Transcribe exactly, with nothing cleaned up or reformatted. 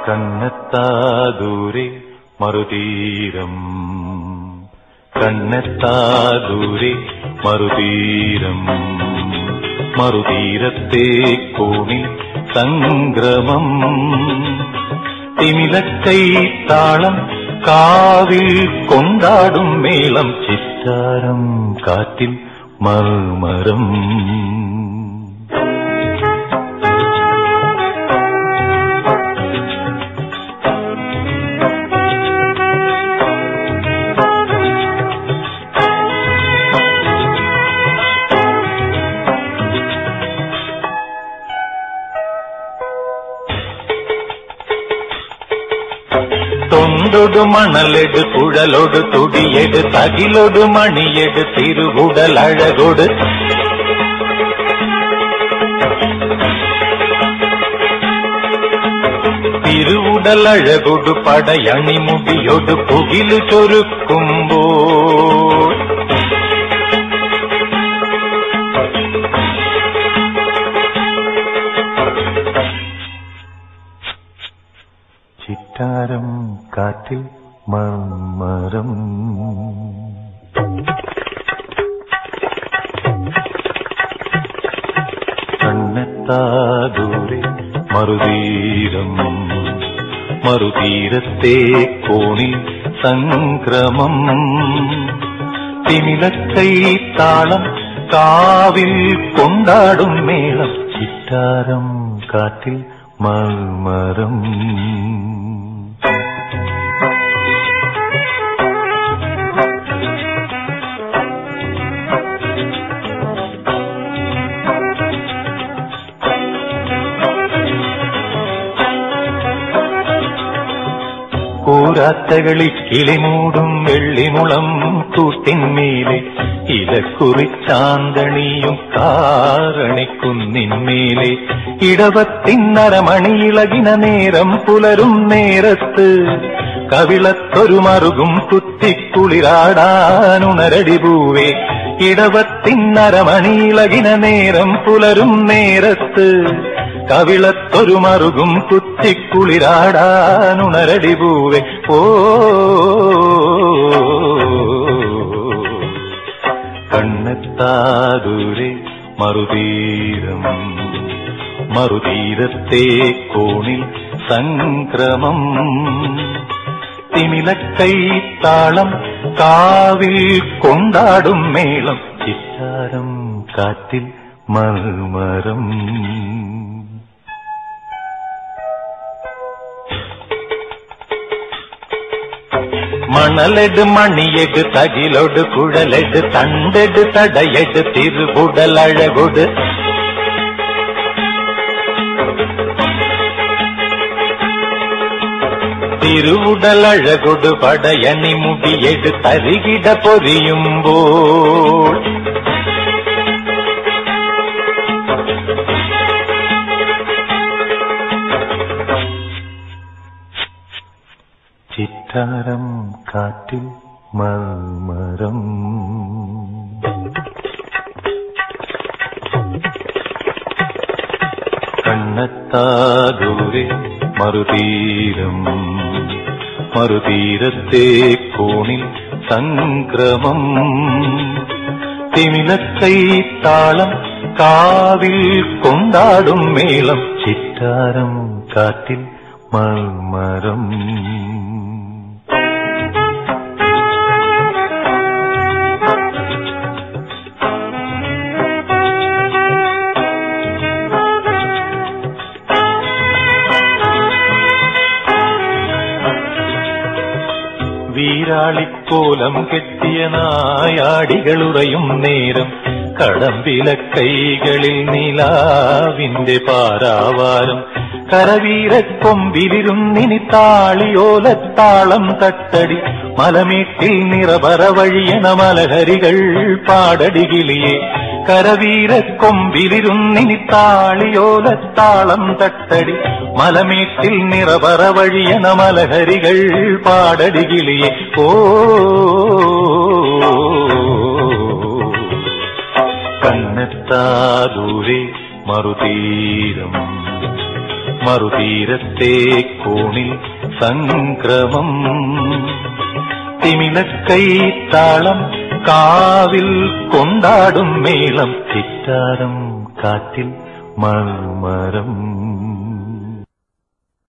കണ്ണെത്താ ദൂരെ മറുതീരം, കണ്ണെത്താ ദൂരെ മറുതീരം, മറുതീരത്തെ കോണിൽ സംഗ്രമം, തിമിലക്കൈ താളം കാവിൽ കൊണ്ടാടും മേളം, ചിറ്റാരം കാറ്റിൽ മർമരം. തൊണ്ടൊടു മണലെട് കുഴലൊട് തുടിയെട് തകിലൊടു മണിയെട് തിരുകുടൽ അഴകൊട്, തിരുവുടൽ അഴകൊടു പടയണിമുടിയൊട് പുകിലു ചൊരുക്കുമ്പോൾ, ചിറ്റാരം കാറ്റിൽ മർമരം. കണ്ണെത്താ ദൂരെ മറുതീരം, മറുതീരത്തെ കോണിൽ സംക്രമം, തിമിലക്കൈ താളം കാവിൽ കൊണ്ടാടും മേളം, ചിറ്റാരം കാറ്റിൽ മർമരം. കൂരാത്തകളിൽ കിളിമൂടും വെള്ളിമുളം കൂട്ടിന്മേലെ, ഇലക്കുറിച്ചാന്തണിയും കാരണിക്കുന്നിന്മേലെ, ഇടവത്തിന്നരമണിയിളകിന നേരം പുലരും നേരത്ത്, കവിളത്തൊരു മറുകും കുത്തിക്കുളിരാടാനുണരടി പൂവേ, ഇടവത്തിന്നരമണിയിളകിന നേരം പുലരും നേരത്ത്, കവിളത്തൊരു മറുകും കുത്തിക്കുളിരാടാനുണരടി പൂവേ. ഓ കണ്ണെത്താ ദൂരെ മറുതീരം, മറുതീരത്തെ കോണിൽ സംക്രമം, തിമിലക്കൈ താളം കാവിൽ കൊണ്ടാടും മേളം, ചിറ്റാരം കാറ്റിൽ മർമരം. മണലെട് മണിയെട് തകിലൊട് കുഴലെട് തണ്ടെട് തടയെട് തിരുകുടൽ അഴകൊട്, തിരുവുടൽ അഴകൊട് പടയണിമുടിയെട് തരികിട പൊരിയുമ്പോൾ, ചിറ്റാരം കാറ്റിൽ മർമരം. കണ്ണെത്താ ദൂരെ മറുതീരം, മറുതീരത്തെ കോണിൽ സംക്രമം, തിമിലക്കൈ താളം കാവിൽ കൊണ്ടാടും മേളം, ചിറ്റാരം കാറ്റിൽ മർമരം. വീരാളിക്കോലം കെട്ടിയ നായാടികളുറയും നേരം, കടമ്പിലക്കൈകളിൽ നിലാവിന്റെ പാരാവാരം, കരവീരക്കൊമ്പിലിരുന്നിനി താളിയോലത്താളം തട്ടടി, മലമേട്ടിൽ നിറപറ വഴിയണ മലഹരികൾ പാടടി കിളിയെ, കരവീരക്കൊമ്പിലിരുന്നിനി താളിയോലത്താളം തട്ടടി, മലമേട്ടിൽ നിറപറ വഴിയണ മലഹരികൾ പാടടി കിളിയെ. ഓ കണ്ണെത്താ ദൂരെ മറുതീരം, മറുതീരത്തെ കോണിൽ സംക്രമം തിമിലക്കൈത്താളം കാവിൽ കൊണ്ടാടും മേളം ചിറ്റാരം കാറ്റിൽ മർമരം